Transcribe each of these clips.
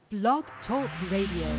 Blog Talk Radio.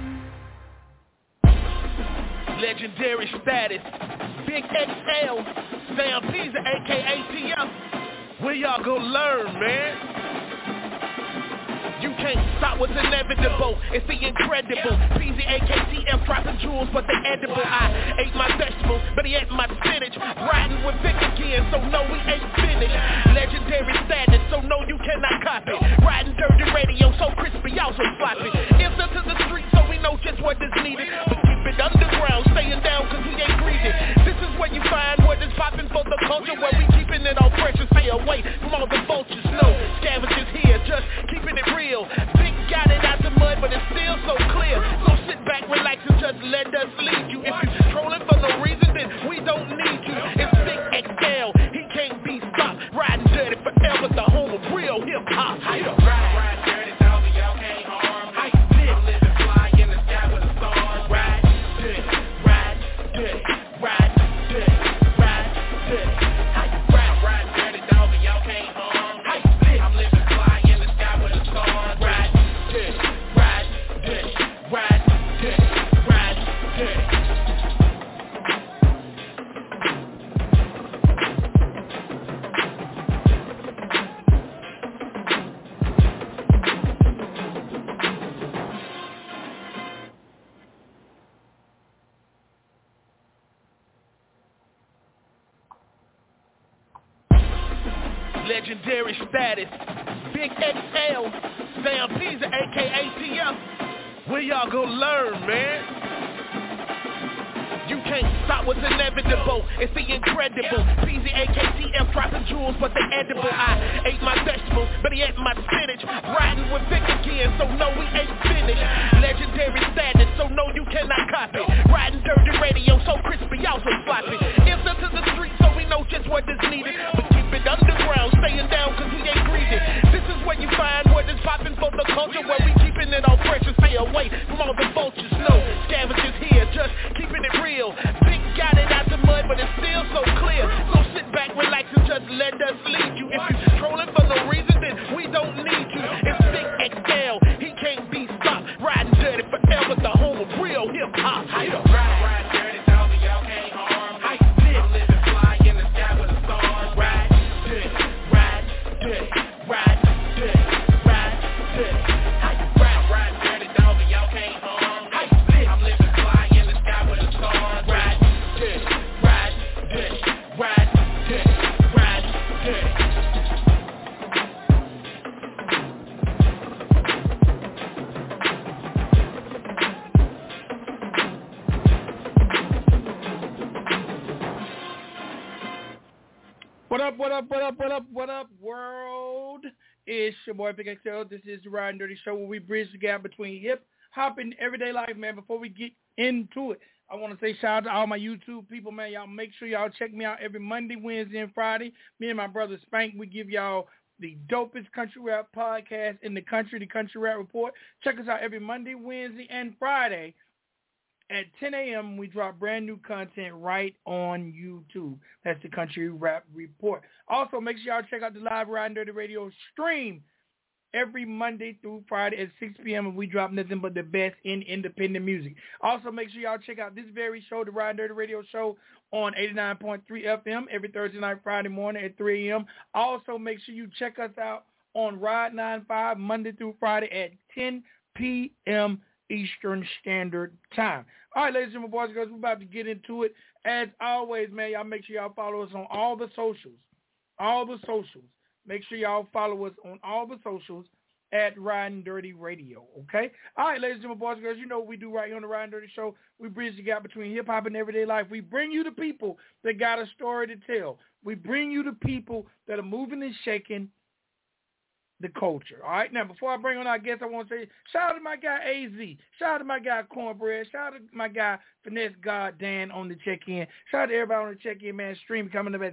Legendary status. Big XL. Sam P's aka ATM. Where y'all gonna learn, man? You can't stop what's inevitable. It's the incredible. PZAKTF dropping jewels, but they edible. I ate my vegetables, but he ate my spinach. Riding with Vic again, so no, we ain't finished. Legendary status, so no, you cannot copy. Riding dirty radio, so crispy, also sloppy. Answer to the street, so we know just what is needed. But keep it underground, staying down, cause we ain't greedy. This is where you find what is popping for the culture, where we keeping it all fresh and stay away from all the vultures. No scavengers here, just keeping it real. Big got it out the mud, but it's still so clear. So sit back, relax, and just let us lead you. If you trolling for no reason, then we don't need you. It's Big XL, he can't be stopped. Riding dirty forever, the home of real hip hop. Ride dirty, dog, y'all can't harm me. I'm living fly in the sky with the stars. Ride dirty, ride dirty, ride dirty, ride dirty. Ride dirty, dog, y'all can't harm me. I'm living fly in the sky with the stars. Ride dirty, ride dirty, ride dirty, ride dirty. Legendary status. Big XL. Sam P's aka ATM. Where y'all gonna learn, man? You can't stop what's inevitable. It's the incredible. PZAKTF dropping jewels, but they edible. I ate my vegetables, but he ate my spinach. Riding with Vic again, so no, we ain't finished. Legendary status, so no, you cannot copy. Riding dirty radio, so crispy, also sloppy. Answer to the street, so we know just what is needed. But keep it underground, staying down, cause we ain't greedy. This is where you find what is popping for the culture, where we keeping it all fresh and stay away from all the vultures. No scavengers here, just keeping it real. Big got it out the mud, but it's still so clear. So sit back, relax, and just let us lead you. If you trolling for no reason, then we don't need you. It's Big XL, he can't be stopped. Riding dirty forever, the home of real hip hop. Ride dirty, dog, y'all can't harm me. I'm living fly in the sky with the stars. Ride dirty, ride dirty, ride dirty, ride dirty. Ride dirty, dog, y'all can't harm me. I'm living fly in the sky with the stars. Ride dirty, ride dirty, ride dirty, ride dirty. What up, world? It's your boy Big XL. This is the Ride and Dirty Show, where we bridge the gap between hip hop and everyday life, man. Before we get into it, I want to say shout out to all my YouTube people, man. Y'all make sure y'all check me out every Monday, Wednesday, and Friday. Me and my brother Spank, we give y'all the dopest country rap podcast in the Country Rap Report. Check us out every Monday, Wednesday, and Friday. At 10 a.m., we drop brand new content right on YouTube. That's the Country Rap Report. Also, make sure y'all check out the live Ride and Dirty Radio stream every Monday through Friday at 6 p.m. and we drop nothing but the best in independent music. Also, make sure y'all check out this very show, the Ride and Dirty Radio Show, on 89.3 FM every Thursday night, Friday morning at 3 a.m. Also, make sure you check us out on Ride 95 Monday through Friday at 10 p.m. Eastern Standard Time. All right, ladies and boys and girls, we're about to get into it. As always, man, y'all make sure y'all follow us on all the socials. Make sure y'all follow us on all the socials at Riding Dirty Radio, okay? All right, ladies and boys and girls, you know what we do right here on the Riding Dirty Show. We bridge the gap between hip-hop and everyday life. We bring you the people that got a story to tell. We bring you the people that are moving and shaking the culture. All right, now before I bring on our guest, I want to say shout out to my guy AZ, shout out to my guy Cornbread, shout out to my guy Finesse God Dan on the check-in, shout out to everybody on the check-in, man. Stream coming up at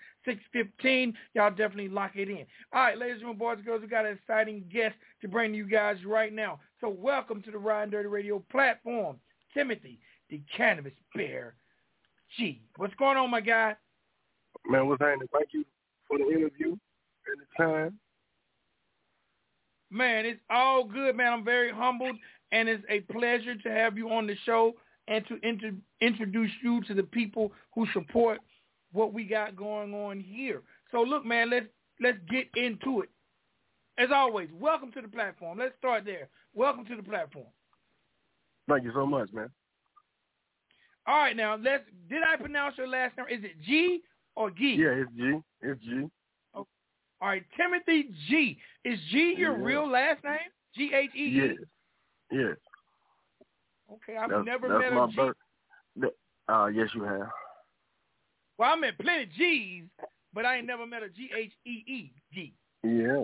6:15. Y'all definitely lock it in. All right, ladies and boys and girls, we got an exciting guest to bring to you guys right now. So welcome to the Ride and Dirty Radio platform, Timothy, the Cannabis Bear G. What's going on, my guy? Man, what's happening? Thank you for the interview and the time. Man, it's all good, man. I'm very humbled, and it's a pleasure to have you on the show and to introduce you to the people who support what we got going on here. So, look, man, let's get into it. As always, welcome to the platform. Let's start there. Welcome to the platform. Thank you so much, man. All right, now, did I pronounce your last name? Is it G or G? Yeah, it's G. It's G. Okay. All right, Timothy G. Is G your real last name? G-H-E-E? Yes. Yes. Okay, I've never met my a G. Yes, you have. Well, I met plenty of G's, but I ain't never met a G-H-E-E G. Yeah.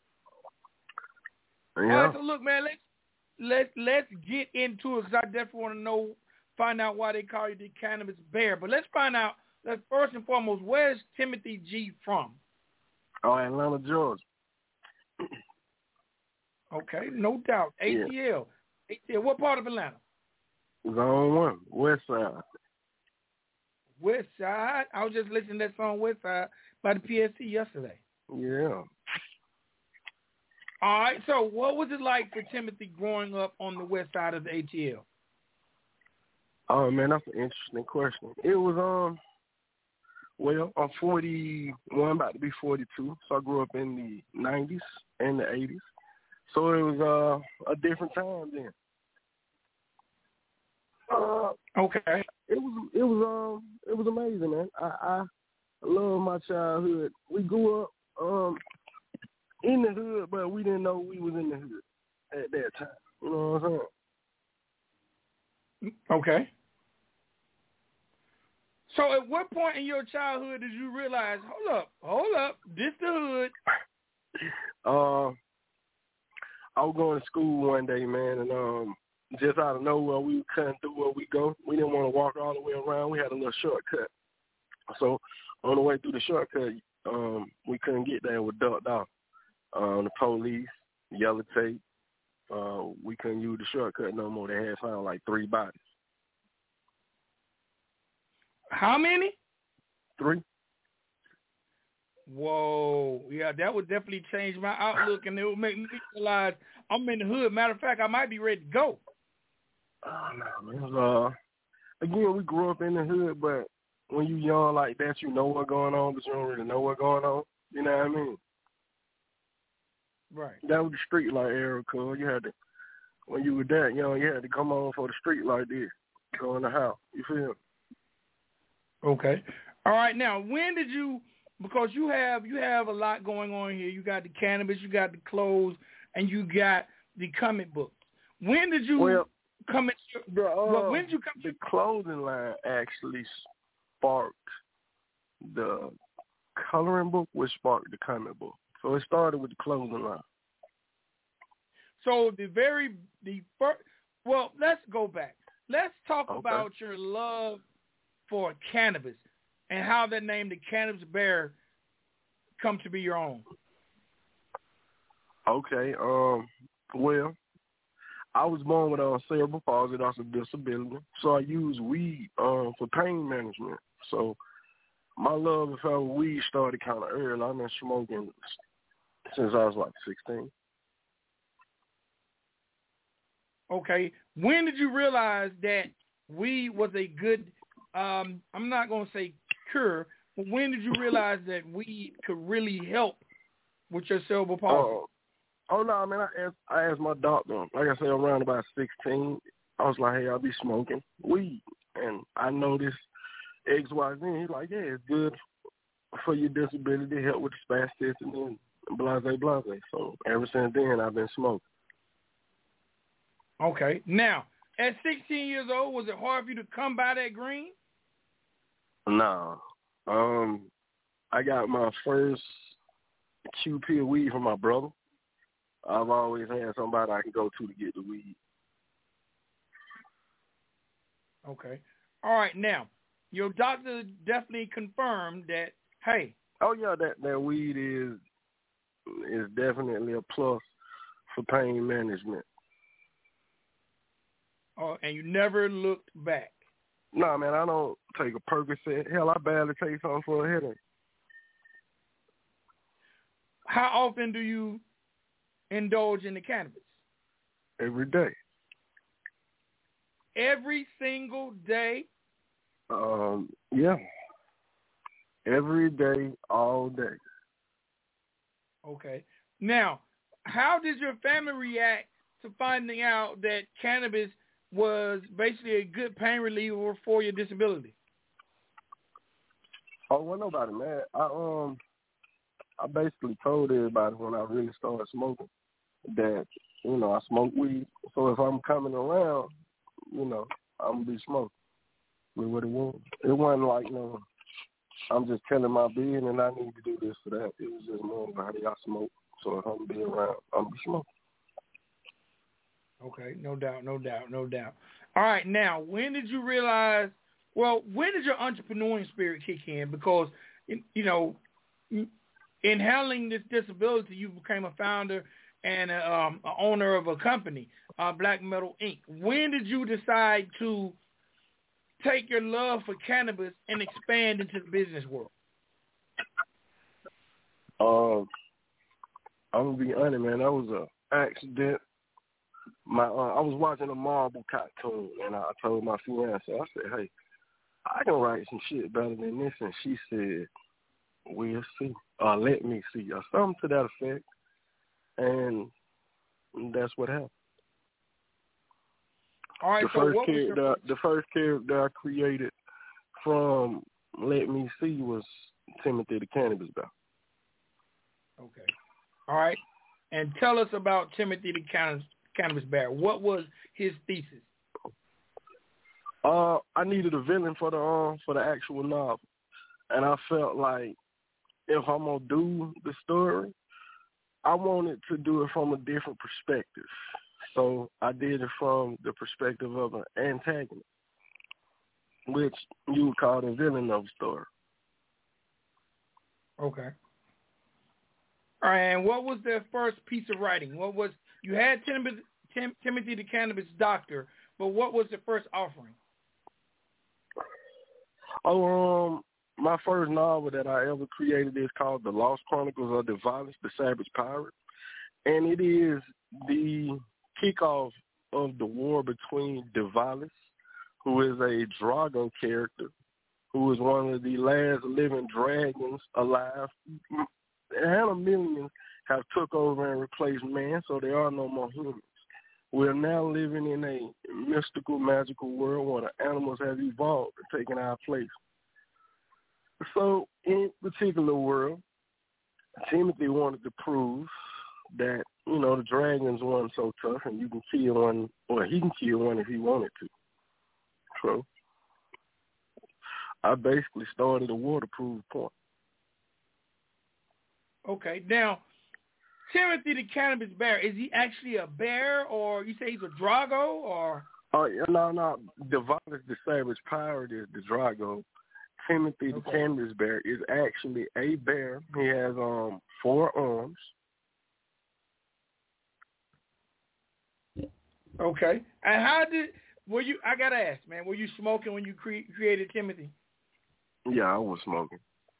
All right, so look, man, let's get into it because I definitely want to find out why they call you the Cannabis Bear. But let's find out. First and foremost, where's Timothy G from? Oh, Atlanta, Georgia. Okay, no doubt. ATL. Yeah. ATL. What part of Atlanta? Zone 1, West Side. West Side. I was just listening to that song West Side by the PSC yesterday. Yeah. All right, so what was it like for Timothy growing up on the west side of the ATL? Oh, man, that's an interesting question. It was, well, I'm 41, about to be 42, so I grew up in the 90s and the 80s. So it was a different time then. Okay. It was amazing, man. I love my childhood. We grew up in the hood, but we didn't know we was in the hood at that time. You know what I'm saying? Okay. So at what point in your childhood did you realize, hold up, this the hood? I was going to school one day, man, and just out of nowhere, we were cutting through where we go. We didn't want to walk all the way around. We had a little shortcut. So on the way through the shortcut, we couldn't get there. We ducked off. The police, yellow tape. We couldn't use the shortcut no more. They had found like 3 bodies. How many? 3. Whoa. Yeah, that would definitely change my outlook, and it would make me realize I'm in the hood. Matter of fact, I might be ready to go. Oh, no, man. Again, we grew up in the hood, but when you young like that, you know what's going on, but you don't really know what's going on. You know what I mean? Right. That was the street light era, cuz you had to, when you were that young, you had to come on for the street light there, go in the house. You feel me? Okay. All right. Now, when did you? Because you have a lot going on here. You got the cannabis, you got the clothes, and you got the comic books. When did you come into? When did you come? The clothing line actually sparked the coloring book, which sparked the comic book. So it started with the clothing line. So the first. Well, let's go back. Let's talk about your love for cannabis and how that name, the Cannabis Bear, come to be your own. Okay. Well, I was born with cerebral palsy. That's a disability. So I use weed for pain management. So my love for weed started kind of early. I've been smoking since I was like 16. Okay. When did you realize that weed was a good, I'm not going to say cure, but when did you realize that weed could really help with your cerebral palsy? No, man, I asked my doctor, like I said, around about 16, I was like, hey, I'll be smoking weed. And I noticed XYZ. He's like, yeah, it's good for your disability, help with the spasticity and blase. So ever since then, I've been smoking. Okay. Now, at 16 years old, was it hard for you to come by that green? No. I got my first QP of weed from my brother. I've always had somebody I can go to get the weed. Okay. All right. Now, your doctor definitely confirmed that, hey. Oh, yeah, that weed is definitely a plus for pain management. Oh, and you never looked back? No, man, I don't take a Percocet. Hell, I barely take something for a headache. How often do you indulge in the cannabis? Every day. Every single day? Yeah. Every day, all day. Okay. Now, how did your family react to finding out that cannabis was basically a good pain reliever for your disability? Oh, well, nobody mad. I basically told everybody when I really started smoking that, I smoke weed. So if I'm coming around, I'm going to be smoking with what it was. It wasn't like, I'm just telling my being and I need to do this or that. It was just more about how I smoke. So if I'm being around, I'm going to be smoking. Okay, no doubt. All right, now, when did you realize, when did your entrepreneurial spirit kick in? Because, in handling this disability, you became a founder and a owner of a company, Black Metal Inc. When did you decide to take your love for cannabis and expand into the business world? I'm going to be honest, man. That was an accident. I was watching a Marvel cartoon, and I told my fiance, I said, hey, I can write some shit better than this. And she said, we'll see. Let me see. Or something to that effect. And that's what happened. All right, the first character I created from Let Me See was Timothy the Cannabis Bear. Okay. All right. And tell us about Timothy the Cannabis Bear. What was his thesis? I needed a villain for the actual novel, and I felt like if I'm gonna do the story, I wanted to do it from a different perspective. So I did it from the perspective of an antagonist, which you would call the villain of the story. Okay. All right, and what was their first piece of writing? You had Timothy the Cannabis Doctor, but what was the first offering? My first novel that I ever created is called The Lost Chronicles of Devalis, the Savage Pirate, and it is the kickoff of the war between Devalis, who is a Drago character, who is one of the last living dragons alive. Animalians have took over and replaced man, so there are no more humans. We're now living in a mystical, magical world where the animals have evolved and taken our place. So in a particular world, Timothy wanted to prove that, the dragons weren't so tough and you can kill one, or he can kill one if he wanted to. So I basically started a war to prove the point. Okay. Now, Timothy the Cannabis Bear, is he actually a bear, or you say he's a Drago, or? No. Devalis the Savage Pirate is the Drago. Timothy the Cannabis Bear is actually a bear. He has 4 arms. Okay. And I gotta ask, man, were you smoking when you created Timothy? Yeah, I was smoking.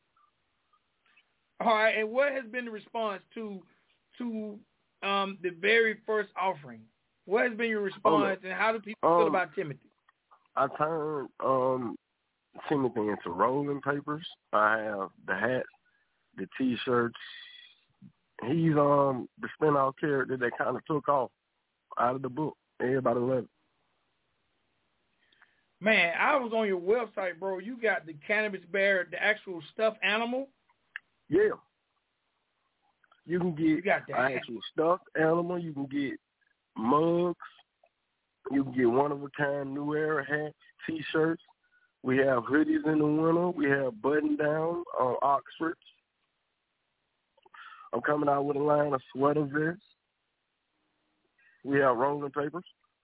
All right, and what has been the response to the very first offering? What has been your response, and how do people feel about Timothy? I turned Timothy into rolling papers. I have the hats, the T-shirts. He's the spin-off character that kind of took off out of the book. Everybody loved it. Man, I was on your website, bro. You got the Cannabis Bear, the actual stuffed animal? Yeah. You can get an actual stuffed animal. You can get mugs. You can get one-of-a-kind New Era hats, T-shirts. We have hoodies in the winter. We have button-downs, Oxfords. I'm coming out with a line of sweater vests. We have rolling papers.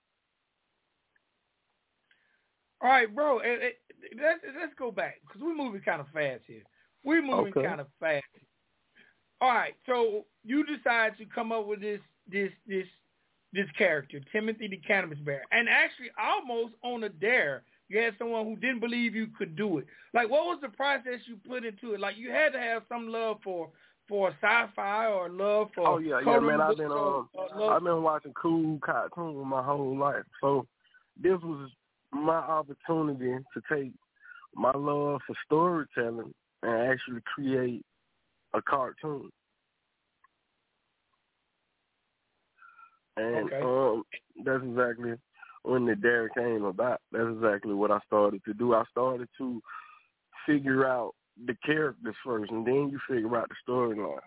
All right, bro. Let's go back because we're moving kind of fast here. We're moving kind of fast. All right, so you decide to come up with this character, Timothy the Cannabis Bear, and actually almost on a dare. You had someone who didn't believe you could do it. Like, what was the process you put into it? Like, you had to have some love for for sci-fi or love for? Oh yeah, man. I've been watching cool cartoons my whole life. So this was my opportunity to take my love for storytelling and actually create a cartoon. And that's exactly when the dare came about. That's exactly what I started to do. I started to figure out the characters first, and then you figure out the storyline.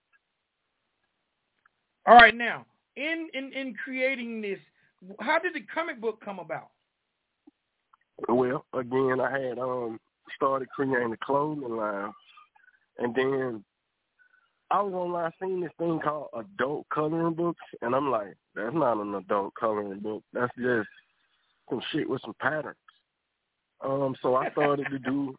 All right, now, in creating this, how did the comic book come about? Well, again, I had started creating a clothing line, and then I was online seeing this thing called adult coloring books, and I'm like, that's not an adult coloring book. That's just some shit with some patterns. So I started to do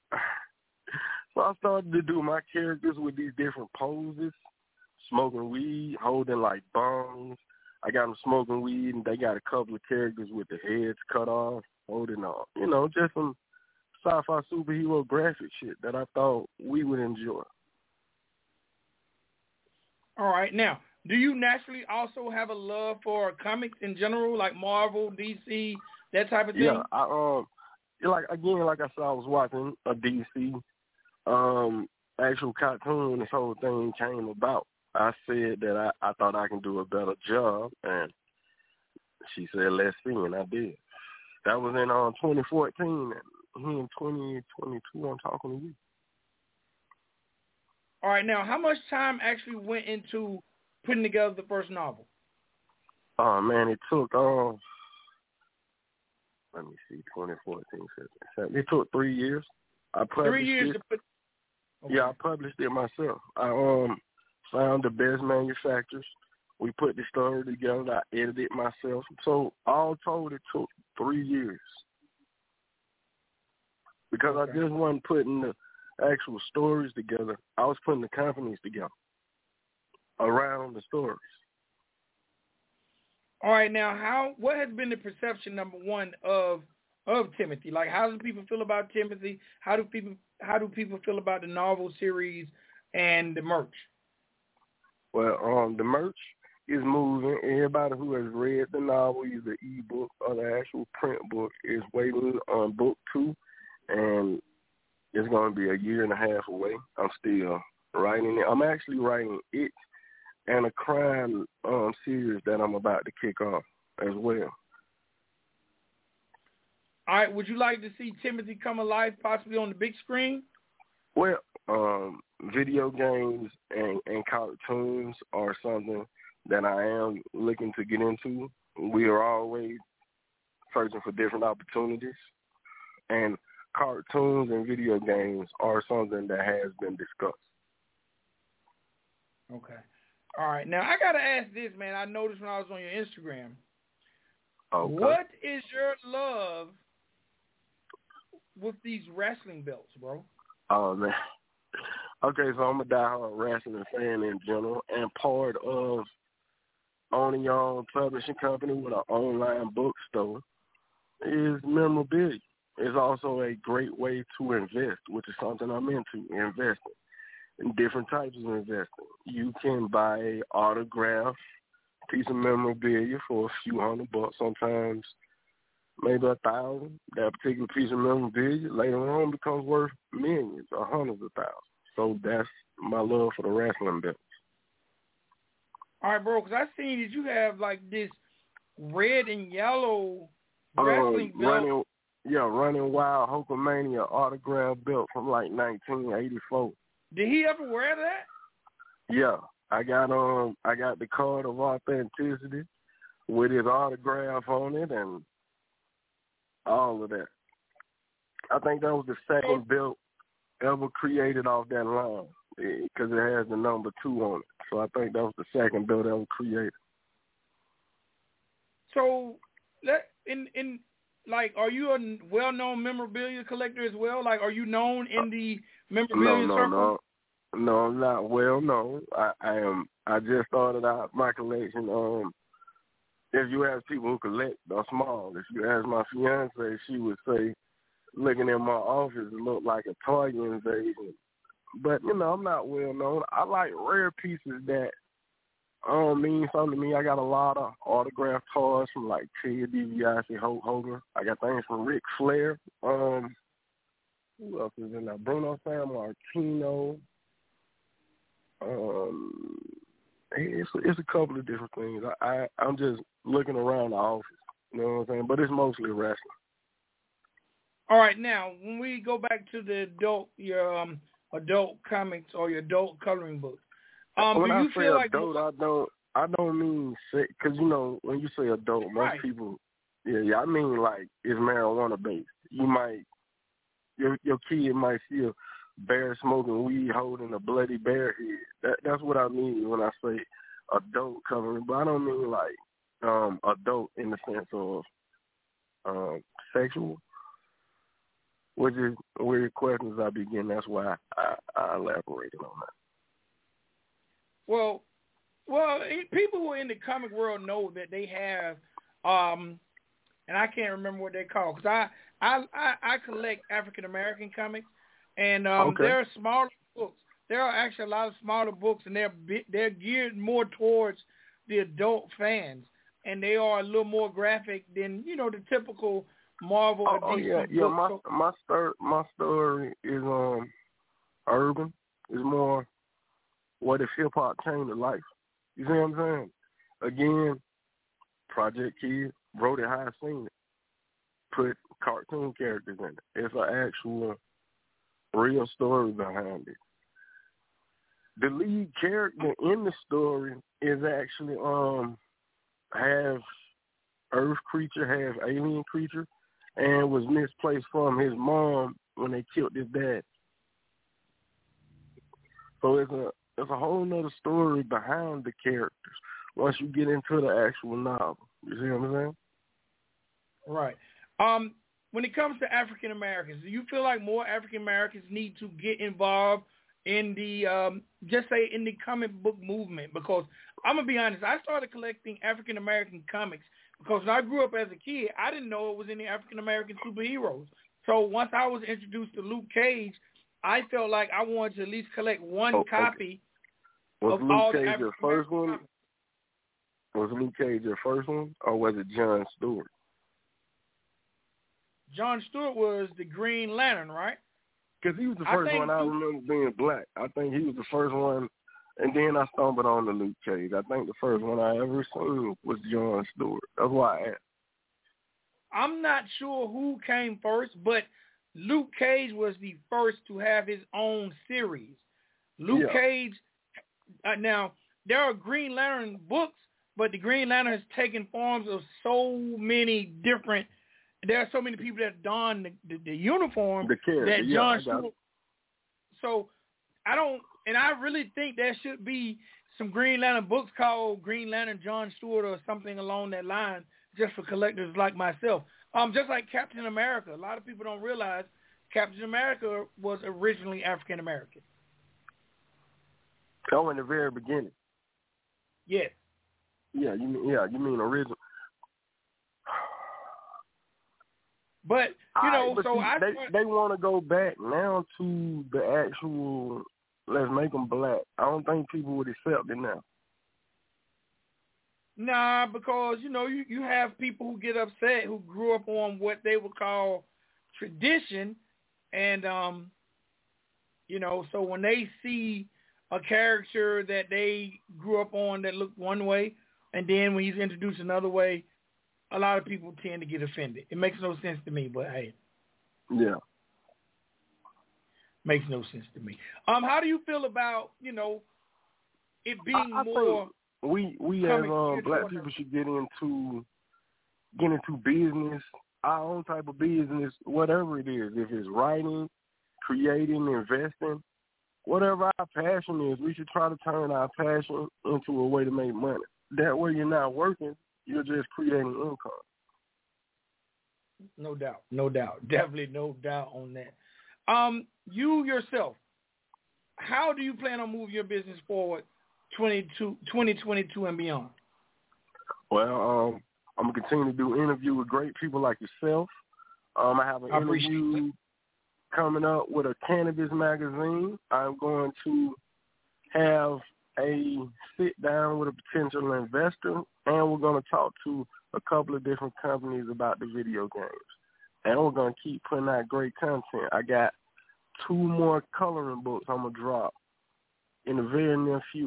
my characters with these different poses, smoking weed, holding like bongs. I got them smoking weed, and they got a couple of characters with the heads cut off, holding on, just some sci-fi superhero graphic shit that I thought we would enjoy. All right. Now, do you naturally also have a love for comics in general, like Marvel, DC, that type of thing? Yeah, like I said, I was watching a DC actual cartoon. This whole thing came about. I said that I thought I can do a better job, and she said, let's see, and I did. That was in 2014, and here in 2022, I'm talking to you. All right, now, how much time actually went into putting together the first novel? Oh, man, it took, let me see, 2014, it took 3 years. I published 3 years it. to put... Okay. Yeah, I published it myself. I found the best manufacturers. We put the story together. I edited it myself. So all told, it took 3 years. Because I just wasn't putting the actual stories together. I was putting the companies together around the stories. All right, now, what has been the perception, number one, of Timothy? Like, how do people feel about Timothy? How do people feel about the novel series and the merch? Well, the merch is moving. Everybody who has read the novel, either ebook or the actual print book, is waiting on book 2, and it's going to be a year and a half away. I'm still writing it. I'm actually writing it and a crime series that I'm about to kick off as well. All right, would you like to see Timothy come alive possibly on the big screen? Well, video games and cartoons are something that I am looking to get into. We are always searching for different opportunities, and cartoons and video games are something that has been discussed. Okay. All right. Now, I got to ask this, man. I noticed when I was on your Instagram. Okay. What is your love with these wrestling belts, bro? Oh, man. Okay, so I'm a diehard wrestling fan in general, and part of owning your own publishing company with an online bookstore is memorabilia. It's also a great way to invest, which is something I'm into, investing in different types of investing. You can buy an autographed piece of memorabilia for a few $100, sometimes maybe $1,000. That particular piece of memorabilia later on becomes worth millions or hundreds of thousands. So that's my love for the wrestling belts. All right, bro, because I seen that you have like this red and yellow wrestling belt. Running Wild Hulkamania autograph belt from like 1984. Did he ever wear that? Yeah, I got the card of authenticity with his autograph on it and all of that. I think that was the second belt ever created off that line because it has the number 2 on it. So I think that was the second belt ever created. So, are you a well-known memorabilia collector as well? Like, are you known in the memorabilia circle? No, I'm not well known. I am. I just started out my collection. If you ask people who collect, they're small. If you ask my fiance, she would say, looking in my office, it looked like a toy invasion. but I'm not well known. I like rare pieces that mean something to me. I got a lot of autographed toys from like Ted DiBiase, Hulk Hogan. I got things from Ric Flair. Who else is in there? Bruno Sammartino. It's a couple of different things. I'm just looking around the office. You know what I'm saying? But it's mostly wrestling. All right, now when we go back to the your adult comics or your adult coloring books, when do I you say feel like adult, I don't mean sick, because when you say adult, most people, I mean like it's marijuana based. You might your kid might see a bear smoking weed holding a bloody bear head. That's what I mean when I say adult coloring, but I don't mean like adult in the sense of sexual. Which is weird questions I begin. That's why I elaborated on that. Well, people who are in the comic world know that they have, and I can't remember what they're called, because I collect African American comics, and there are smaller books. There are actually a lot of smaller books, and they're geared more towards the adult fans, and they are a little more graphic than the typical Marvel or DC book. My story is urban. It's more what if hip hop came to life. You see what I'm saying? Again, Project Kid wrote it how I seen it. Put cartoon characters in it. It's an actual real story behind it. The lead character in the story is actually half earth creature, half alien creature, and was misplaced from his mom when they killed his dad. So it's a whole nother story behind the characters once you get into the actual novel. You see what I'm saying? Right. When it comes to African Americans, do you feel like more African Americans need to get involved in the just say in the comic book movement? Because I'm gonna be honest, I started collecting African American comics because when I grew up as a kid, I didn't know it was any African American superheroes. So once I was introduced to Luke Cage, I felt like I wanted to at least collect one copy of Luke all Cage the African your first one? comics. Was Luke Cage your first one, or was it John Stewart? John Stewart was the Green Lantern, right? Because he was the first one I remember being black. I think he was the first one, and then I stumbled on the Luke Cage. I think the first one I ever seen was John Stewart. That's why I asked. I'm not sure who came first, but Luke Cage was the first to have his own series. Luke Cage, now, there are Green Lantern books, but the Green Lantern has taken forms of so many different, there are so many people that don the uniform that John Stewart. So I really think there should be some Green Lantern books called Green Lantern John Stewart or something along that line, just for collectors like myself. Just like Captain America. A lot of people don't realize Captain America was originally African American. Oh, in the very beginning. Yes. Yeah, you mean original. But they want to go back now to the actual. Let's make them black. I don't think people would accept it now. Nah, because you have people who get upset who grew up on what they would call tradition, and so when they see a character that they grew up on that looked one way, and then when he's introduced another way, a lot of people tend to get offended. It makes no sense to me, but hey. Yeah. Makes no sense to me. How do you feel about, it being more... We as black people should get into business, our own type of business, whatever it is. If it's writing, creating, investing, whatever our passion is, we should try to turn our passion into a way to make money. That way you're not working, you're just creating income. No doubt. Definitely no doubt on that. You yourself, how do you plan on moving your business forward 2022 and beyond? Well, I'm going to continue to do interviews with great people like yourself. I have an interview coming up with a cannabis magazine. I'm going to have a sit down with a potential investor, and we're going to talk to a couple of different companies about the video games. And we're going to keep putting out great content. I got 2 more coloring books I'm going to drop in the very near future.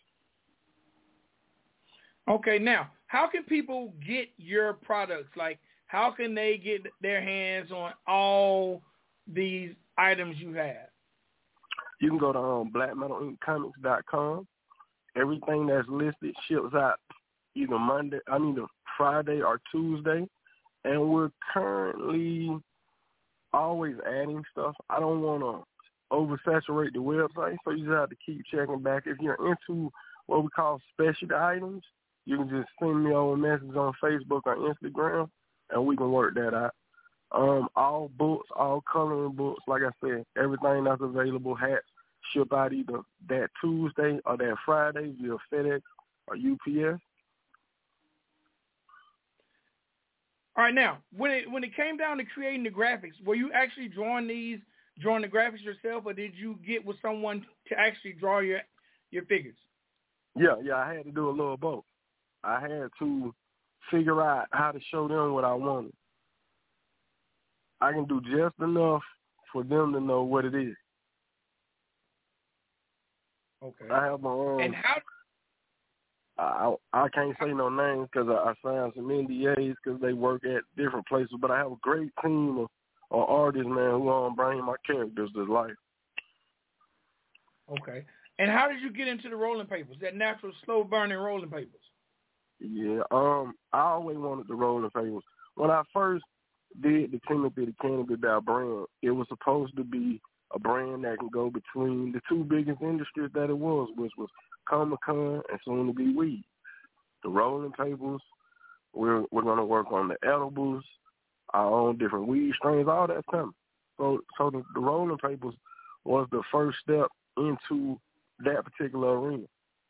Okay, now, how can people get your products? Like, how can they get their hands on all these items you have? You can go to blackmetalinkcomics.com. Everything that's listed ships out either Friday or Tuesday. And we're currently always adding stuff. I don't want to oversaturate the website, so you just have to keep checking back. If you're into what we call specialty items, you can just send me over a message on Facebook or Instagram, and we can work that out. All books, all coloring books, like I said, everything that's available, hats, ship out either that Tuesday or that Friday via FedEx or UPS. All right, now, when it came down to creating the graphics, were you actually drawing the graphics yourself, or did you get with someone to actually draw your figures? Yeah, I had to do a little both. I had to figure out how to show them what I wanted. I can do just enough for them to know what it is. Okay. I have my own. And how? I can't say no names because I signed some NDAs because they work at different places. But I have a great team of artists, man, who bring my characters to life. Okay. And how did you get into the rolling papers? That natural, slow burning rolling papers? Yeah. I always wanted the rolling papers. When I first did the Timothy the Cannabis Bear brand, it was supposed to be a brand that can go between the 2 biggest industries that it was, which was Comic-Con and soon to be weed. The rolling papers, we're going to work on the edibles, our own different weed strains, all that's coming. So the rolling papers was the first step into that particular arena.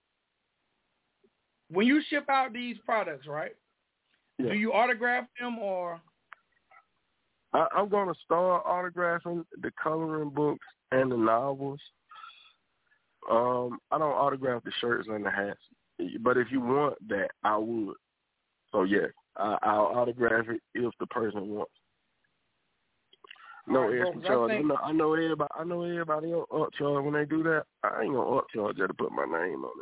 When you ship out these products, right, yeah. Do you autograph them or? I'm going to start autographing the coloring books and the novels. I don't autograph the shirts and the hats, but if you want that, I would. So yes, I'll autograph it if the person wants. No extra charge. I know everybody upcharge when they do that. I ain't gonna upcharge just to put my name on it.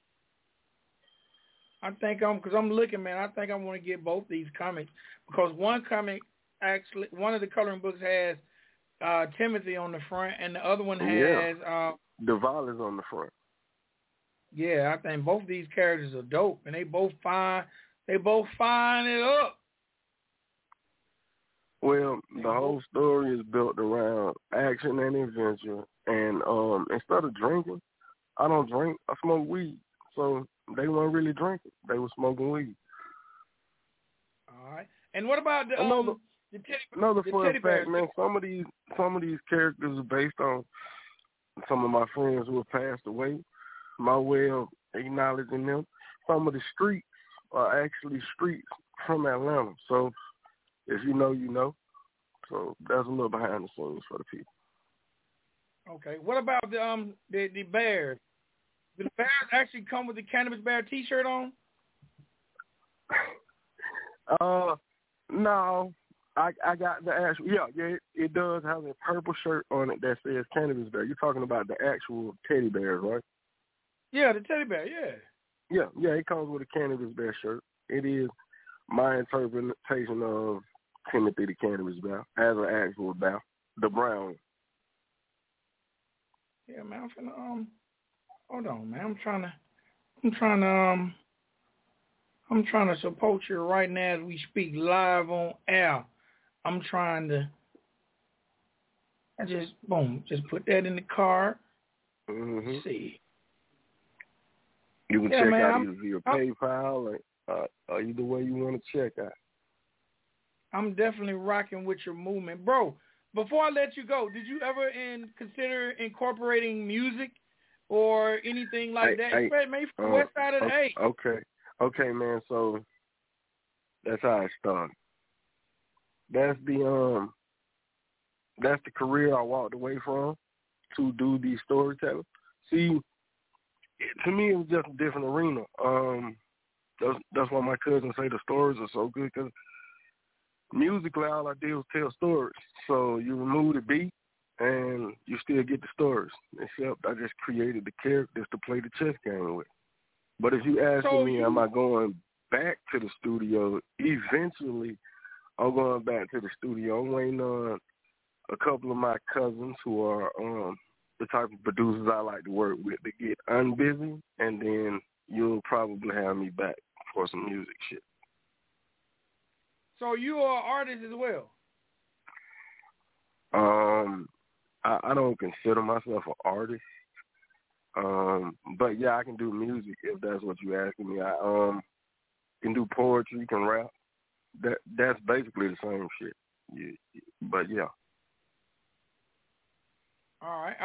I think because I'm looking, man. I think I want to get both these comics because one comic actually, one of the coloring books has Timothy on the front, and the other one has Duval is on the front. Yeah, I think both these characters are dope, and they both fine it up. Well, the whole story is built around action and adventure, and instead of drinking, I don't drink. I smoke weed, so they weren't really drinking; they were smoking weed. All right. And what about the another fun teddy bears? fact, man? Some of these characters are based on some of my friends who have passed away. My way of acknowledging them. Some of the streets are actually streets from Atlanta. So if you know, you know. So that's a little behind the scenes for the people. Okay. What about the bears? Do the bears actually come with the Cannabis Bear T-shirt on? No. I got the actual, it does have a purple shirt on it that says Cannabis Bear. You're talking about the actual teddy bears, right? Yeah, the teddy bear, yeah. Yeah, it comes with a Cannabis Bear shirt. It is my interpretation of Timothy the Cannabis Bear as an actual bear, the brown. Yeah, man, I'm finna, hold on, man. I'm trying to support you right now as we speak live on air. I'm trying to, just put that in the card. Mm-hmm. Let's see. You can check out either via PayPal or either way you want to check out. I'm definitely rocking with your movement. Bro, before I let you go, did you ever consider incorporating music or anything like that? Maybe from West Side of the A. Okay, man, so that's how it started. That's that's the career I walked away from to do the storytelling. See, to me, it was just a different arena. That's why my cousins say the stories are so good, because musically, all I did was tell stories. So you remove the beat, and you still get the stories, except I just created the characters to play the chess game with. But if you ask me, am I going back to the studio? Eventually, I'm going back to the studio. I'm waiting on a couple of my cousins who are the type of producers I like to work with to get unbusy, and then you'll probably have me back for some music shit. So you are an artist as well? I don't consider myself an artist. But yeah, I can do music if that's what you're asking me. I can do poetry, can rap. That's basically the same shit. Yeah, but yeah. All right.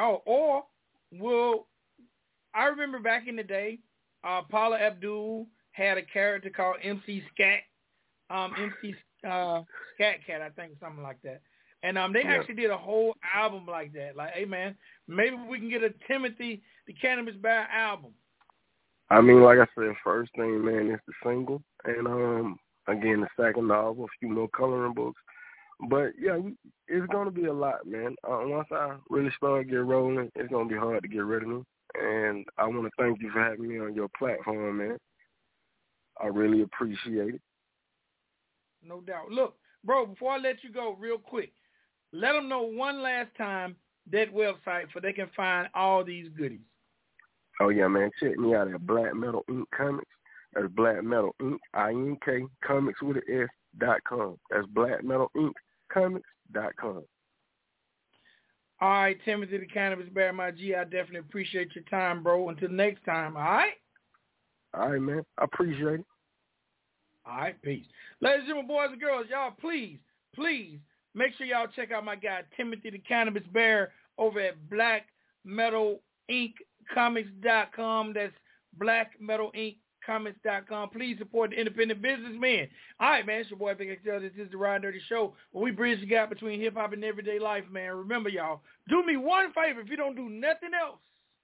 I remember back in the day, Paula Abdul had a character called MC Scat, MC Scat Cat, I think, something like that. And they actually did a whole album like that. Like, hey, man, maybe we can get a Timothy the Cannabis Bear album. I mean, like I said, first thing, man, is the single. And, again, the second album, a few more coloring books. But, yeah, it's going to be a lot, man. Once I really start getting rolling, it's going to be hard to get rid of me. And I want to thank you for having me on your platform, man. I really appreciate it. No doubt. Look, bro, before I let you go real quick, let them know one last time that website so they can find all these goodies. Oh, yeah, man. Check me out at Black Metal Inc. Comics. That's Black Metal Inc. INK Comics with an S.com. That's Black Metal Inc. Comics.com. All right, Timothy the Cannabis Bear, my G, I definitely appreciate your time, bro. Until next time, all right? All right, man. I appreciate it. All right, peace. Ladies and gentlemen, boys and girls, y'all, please make sure y'all check out my guy, Timothy the Cannabis Bear, over at Black Metal Inc. Comics.com. That's Black Metal Inc. Comics.com. Please support the independent businessman. All right, man, it's your boy Big XL. This is the Ryan Dirty Show, where we bridge the gap between hip-hop and everyday life, man. Remember, y'all, do me one favor. If you don't do nothing else,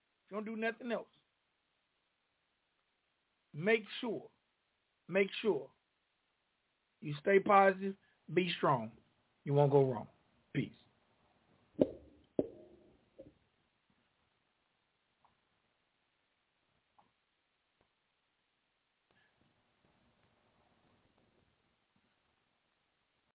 make sure you stay positive, be strong. You won't go wrong. Peace.